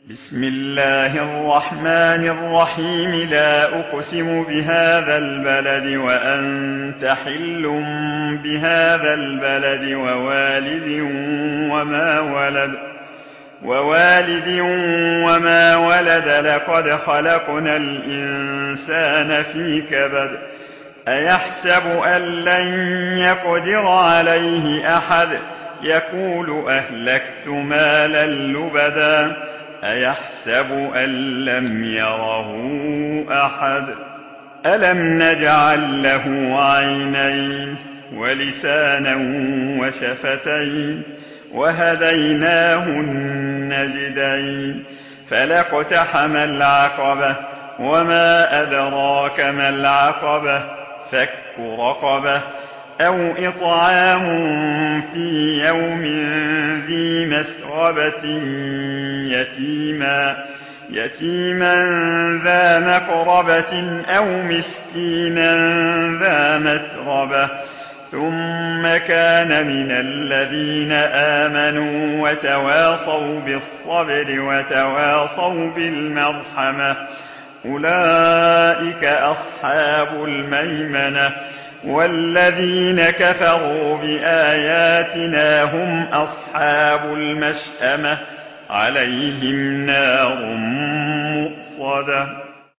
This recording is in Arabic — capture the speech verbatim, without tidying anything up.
بسم الله الرحمن الرحيم. لا أقسم بهذا البلد وأنت حل بهذا البلد ووالد وما ولد ووالد وما ولد لقد خلقنا الإنسان في كبد. أيحسب أن لن يقدر عليه أحد يقول أهلكت مالا لبدا أيحسب أن لم يره أحد ألم نجعل له عينين ولسانا وشفتين وهديناه النجدين فلاقتحم العقبة وما أدراك ما العقبة فك رقبة أو إطعام في يوم ذي مسغبة يتيما, يتيما ذا مقربة أو مسكينا ذا متربة ثم كان من الذين آمنوا وتواصوا بالصبر وتواصوا بالمرحمة أولئك أصحاب الميمنة والذين كفروا بآياتنا هم أصحاب المشأمة عليهم نار مؤصدة.